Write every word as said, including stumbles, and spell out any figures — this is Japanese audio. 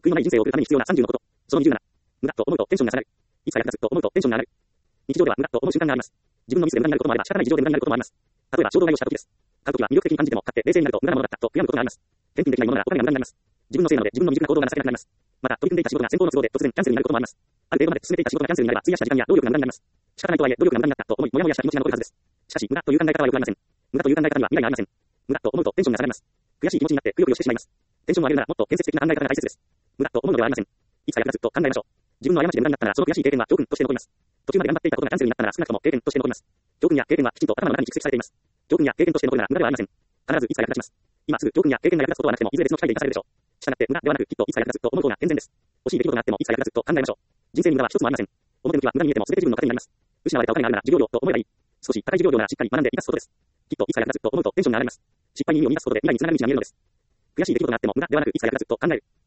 悔いのない人生を送るために必要なさんじゅうのこと。そのにじゅうなな。無駄と思うとテンションが下がる。いつか役立つと思うとテンションが上がる。日常では無駄と思う瞬間があります。自分のミスで無駄になることもあれば仕方ない事情で無駄になることもあります。例えば衝動買いをした時です。買う時は魅力的に感じても買って冷静になると無駄なものだったと悔やむことがあります。返品できないものならお金が無駄になります。自分のせいなので自分の未熟な行動が情けなくなります。また取り組んでいた仕事が先方の都合で突然キャンセルになることもあります。ある程度まで進めていた仕事がキャンセルになれば費やした時間や労力が無駄になります。仕方ないとはいえ努力が無駄になったと思いモヤモヤした気持ちが残るはずです。しかし無駄という考え方は良くありません。無駄という考え方には未来がありません。無駄と思うとテンションが下がります。悔しい気持ちになってくよくよしてしまいます。テンションを上げるならもっと建設的な考え方が大切です。無駄と思うのではありません。いつか役立つと考えましょう。自分の過ちで無駄になったらその悔しい経験は教訓として残ります。途中まで頑張っていたことがキャンセルになったなら少なくとも経験として残ります。教訓や経験はきちんと頭の中に蓄積されています。教訓や経験として残るなら無駄ではありません。必ずいつか役立ちます。今すぐ教訓や経験が役立つことはなくてもいずれ別の機会で活かされるでしょう。したがって無駄ではなくきっといつか役立つと思う方が健全です。欲しい出来事があってもいつか役立つと考えましょう。人生に無駄は一つもありません。表向きは無駄に見えても全て自分の糧になります。失われたお金があるなら授業料と思えばいい。少し高い授業料ならしっかり学んで生かすことです。きっといつか役立つと思うとテンションが上がります。失敗に意味を見出すことで未来につながる道が見えるのです。悔しい出来事があっても無駄ではなくいつか役立つと考える。